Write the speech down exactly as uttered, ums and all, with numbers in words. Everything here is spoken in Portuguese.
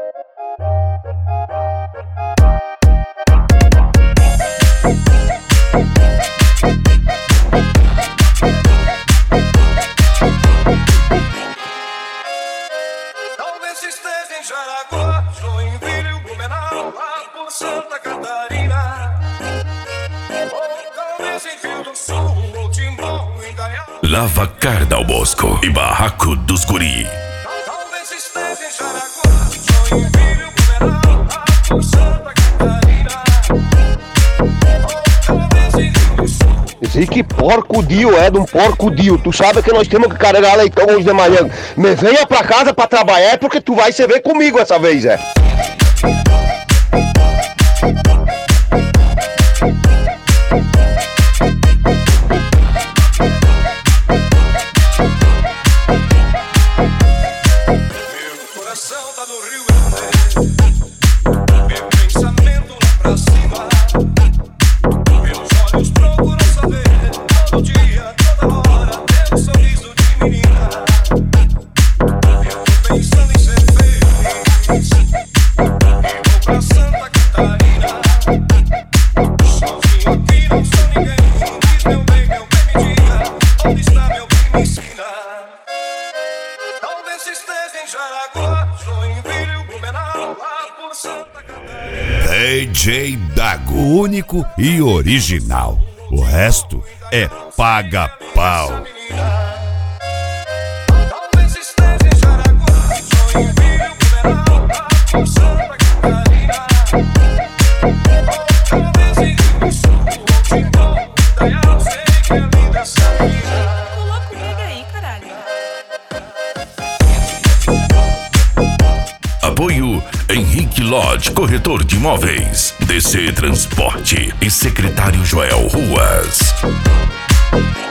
Talvez esteja em Jaraguá, Joinville, Blumenau, lá por Santa Catarina. Ou talvez em Rio do Sul, ou Timbó, em Gaiá. Lavacar Dal Bosco e Barraco dos Guri. Talvez esteja em Jaraguá, Joinville, Blumenau, lá por Santa Catarina. Ou talvez em Rio do Sul. Esse que porco dio é de um porco dio. Tu sabe que nós temos que carregar leitão hoje de manhã. Me venha pra casa pra trabalhar é porque tu vai se ver comigo essa vez, é. Meu coração tá no Rio Grande, meu pensamento lá pra cima. Meus olhos procuram saber todo dia, toda hora, teu sorriso de menina. Eu tô pensando em ser feliz e vou pra Santa Catarina. Sozinho aqui não sou ninguém. Diz meu bem, meu bem, me diga onde está meu bem, me ensina. Talvez esteja em Jaraguá, Joinville, Blumenau, lá por Santa Catarina. D J Dago, único e original. O resto é paga-pau. Talvez esteja em Jaraguá, Joinville, Blumenau, lá por Santa Catarina. Ou talvez em Rio do Sul, ou Timbó, Gaiá, eu sei que é linda essa mina. Coloca o nega aí, caralho. Apoio Henrique Lodge, corretor de imóveis, D C Transporte e secretário Joel Ruas.